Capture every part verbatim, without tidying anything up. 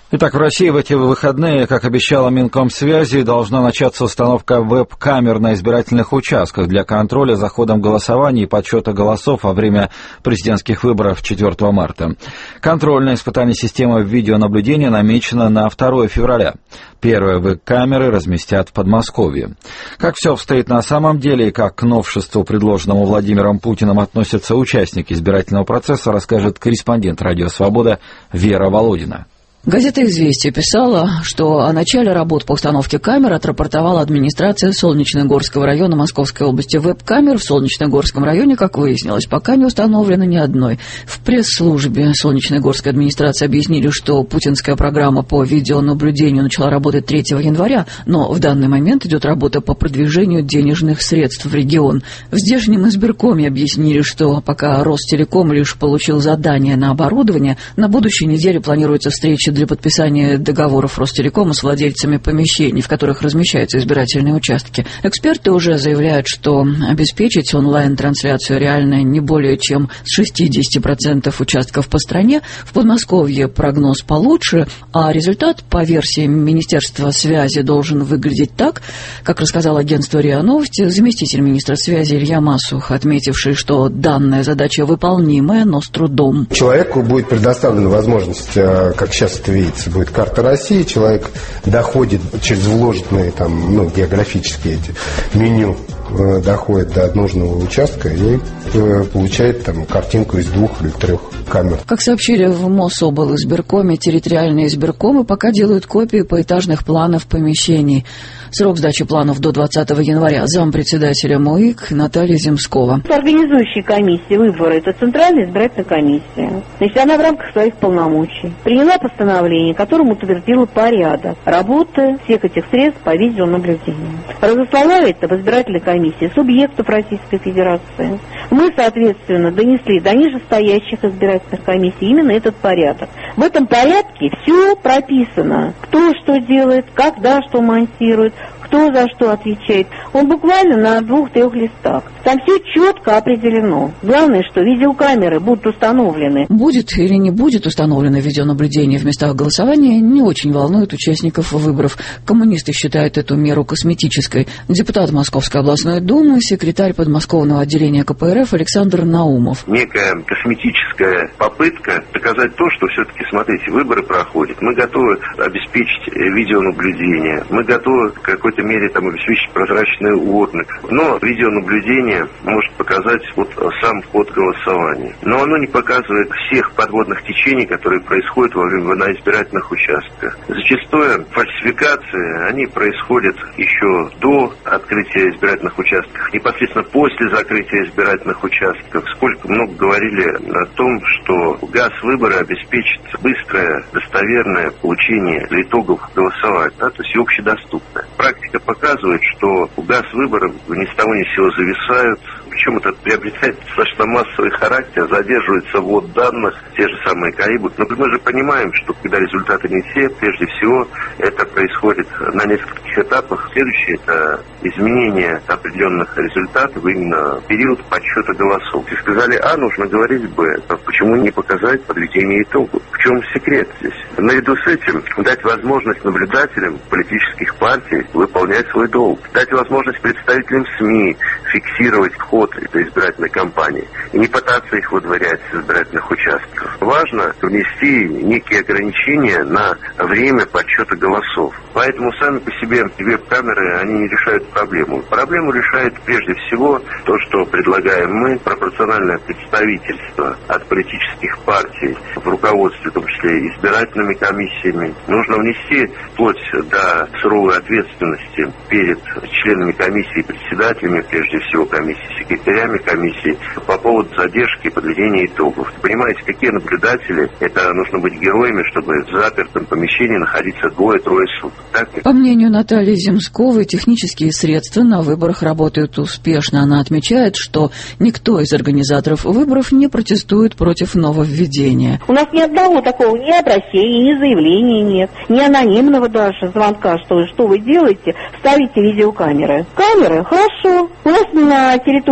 Итак, в России в эти выходные, как обещала Минкомсвязи, должна начаться установка веб-камер на избирательных участках для контроля за ходом голосования и подсчета голосов во время президентских выборов четвёртого марта. Контрольное испытание системы видеонаблюдения намечено на второе февраля. Первые веб-камеры разместят в Подмосковье. Как все обстоит на самом деле и как к новшеству, предложенному Владимиром Путиным, относятся участники избирательного процесса, расскажет корреспондент «Радио Свобода» Вера Володина. Газета «Известия» писала, что о начале работ по установке камер отрапортовала администрация Солнечногорского района Московской области. Веб-камер в Солнечногорском районе, как выяснилось, пока не установлено ни одной. В пресс-службе Солнечногорской администрации объяснили, что путинская программа по видеонаблюдению начала работать третьего января, но в данный момент идет работа по продвижению денежных средств в регион. В здешнем избиркоме объяснили, что пока Ростелеком лишь получил задание на оборудование, на будущей неделе планируется встреча для подписания договоров Ростелекома с владельцами помещений, в которых размещаются избирательные участки. Эксперты уже заявляют, что обеспечить онлайн-трансляцию реально не более чем с шестьдесят процентов участков по стране. В Подмосковье прогноз получше, а результат, по версии Министерства связи, должен выглядеть так, как рассказал агентство РИА Новости заместитель министра связи Илья Масух, отметивший, что данная задача выполнимая, но с трудом. Человеку будет предоставлена возможность, как сейчас это видится, будет карта России, человек доходит через вложенные там, ну, географические эти меню, доходит до нужного участка и э, получает там картинку из двух или трех камер. Как сообщили в Мособлизбиркоме, территориальные избиркомы пока делают копии поэтажных планов помещений. Срок сдачи планов до двадцатого января. Зампредседателя МОИК Наталья Земскова. Организующая комиссия выбора – это Центральная избирательная комиссия. Значит, она в рамках своих полномочий приняла постановление, которым утвердила порядок работы всех этих средств по видеонаблюдению. Разослала это в избирательной комиссии субъектов Российской Федерации. Мы, соответственно, донесли до нижестоящих избирательных комиссий именно этот порядок. В этом порядке все прописано. Кто что делает, когда что монтирует, кто за что отвечает. Он буквально на двух-трех листах. Там все четко определено. Главное, что видеокамеры будут установлены. Будет или не будет установлено видеонаблюдение в местах голосования, не очень волнует участников выборов. Коммунисты считают эту меру косметической. Депутат Московской областной думы, секретарь подмосковного отделения ка пэ эр эф Александр Наумов. Некая косметическая попытка доказать то, что все-таки, смотрите, выборы проходят. Мы готовы обеспечить видеонаблюдение. Мы готовы в какой-то мере там обеспечить прозрачный урны. Но видеонаблюдение может показать вот сам ход голосования. Но оно не показывает всех подводных течений, которые происходят во время на избирательных участках. Зачастую фальсификации, они происходят еще до открытия избирательных участков, непосредственно после закрытия избирательных участков. Сколько много говорили о том, что газ выбора обеспечит быстрое, достоверное получение итогов голосования, да, то есть и общедоступное. Практика показывает, что газ выборов ни с того ни с сего зависают, причем это приобретает достаточно массовый характер, задерживается ввод данных, те же самые Карибы. Но мы же понимаем, что когда результаты не те, прежде всего это происходит на нескольких этапах. Следующее – это изменение определенных результатов именно в период подсчета голосов. Если сказали А, нужно говорить Б. А почему не показать подведение итогов? В чем секрет здесь? Наряду с этим дать возможность наблюдателям политических партий выполнять свой долг, дать возможность представителям СМИ фиксировать ход этой избирательной кампании и не пытаться их выдворять с избирательных участков. Важно внести некие ограничения на время подсчета голосов. Поэтому сами по себе веб-камеры, они не решают проблему. Проблему решает прежде всего то, что предлагаем мы, пропорциональное представительство от политических партий в руководстве, в том числе избирательными комиссиями. Нужно внести вплоть до суровой ответственности перед членами комиссии, председателями, прежде всего комиссии, секретарями комиссии, по поводу задержки подведения итогов. Понимаете, какие наблюдатели? Это нужно быть героями, чтобы в запертом помещении находиться двое-трое суток. Так? По мнению Натальи Земсковой, технические средства на выборах работают успешно. Она отмечает, что никто из организаторов выборов не протестует против нововведения. У нас ни одного такого ни обращения, ни заявления нет, ни анонимного даже звонка, что, что вы делаете, ставите видеокамеры. Камеры? Хорошо. У нас на территории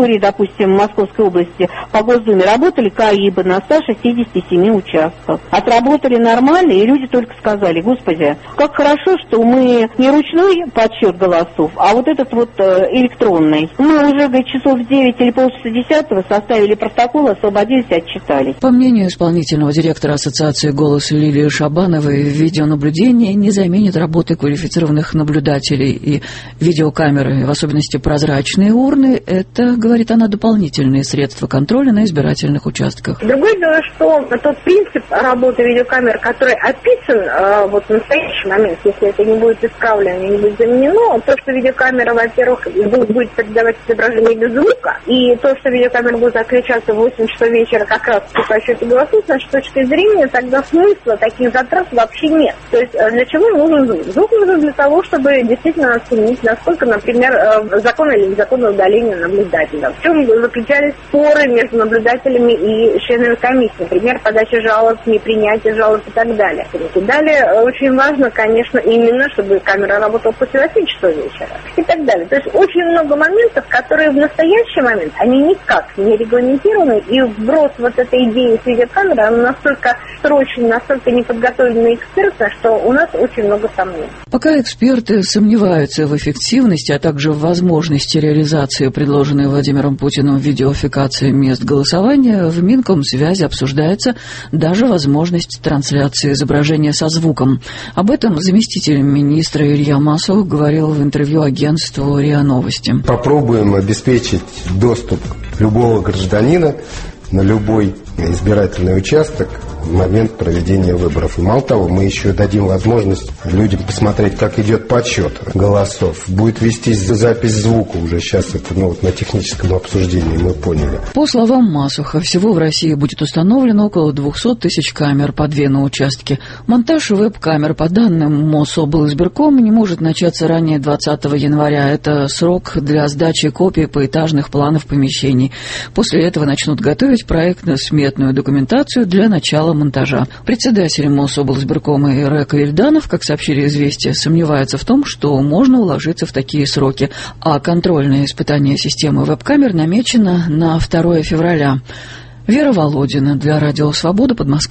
территории, допустим, Московской области по Госдуме работали КАИБы на ста шестидесяти семи участках. Отработали нормально, и люди только сказали: господи, как хорошо, что мы не ручной подсчет голосов, а вот этот вот э, электронный. Мы уже, говорит, часов в девять или полчаса десятого составили протокол, освободились и отчитались. По мнению исполнительного директора Ассоциации «Голос» Лилии Шабановой, видеонаблюдение не заменит работы квалифицированных наблюдателей, и видеокамеры, в особенности прозрачные урны, это, говорит она, дополнительные средства контроля на избирательных участках. Другое дело, что тот принцип работы видеокамер, который описан э, вот в настоящий момент, если это не будет исправлено, не будет заменено, то, что видеокамера, во-первых, будет передавать изображение без звука, и то, что видеокамера будет отключаться в восемь часов вечера как раз при подсчете голосов, с нашей точки зрения, тогда смысла таких затрат вообще нет. То есть для чего нужен звук? Звук нужен для того, чтобы действительно оценить, насколько, например, законно или незаконное удаление наблюдателя. В чем заключались споры между наблюдателями и членами комиссии, например, подача жалоб, непринятие жалоб и так далее. И далее очень важно, конечно, именно, чтобы камера работала после восьми часов вечера и так далее. То есть очень много моментов, которые в настоящий момент, они никак не регламентированы, и вброс вот этой идеи с видеокамерой, она настолько срочно, настолько неподготовленная и экспертна, что у нас очень много сомнений. Пока эксперты сомневаются в эффективности, а также в возможности реализации предложенной Владимиром Путиным видеофикации мест голосования, в Минкомсвязи обсуждается даже возможность трансляции изображения со звуком. Об этом заместитель министра Илья Масух говорил в интервью агентству РИА Новости. Попробуем обеспечить доступ любого гражданина на любой избирательный участок в момент проведения выборов. И мало того, мы еще дадим возможность людям посмотреть, как идет подсчет голосов. Будет вестись запись звука уже. Сейчас это ну, вот на техническом обсуждении мы поняли. По словам Масуха, всего в России будет установлено около двухсот тысяч камер, по две на участке. Монтаж веб-камер, по данным Мособлсбиркома, не может начаться ранее двадцатого января. Это срок для сдачи копий поэтажных планов помещений. После этого начнут готовить проектно-сметную документацию для начала монтажа. Председатель Мособлсбиркома Ирек Вильданов, как сообщили «Известия», сомневается в том, что можно уложиться в такие сроки, а контрольное испытание системы веб-камер намечено на второе февраля. Вера Володина для Радио Свобода, Подмосковье.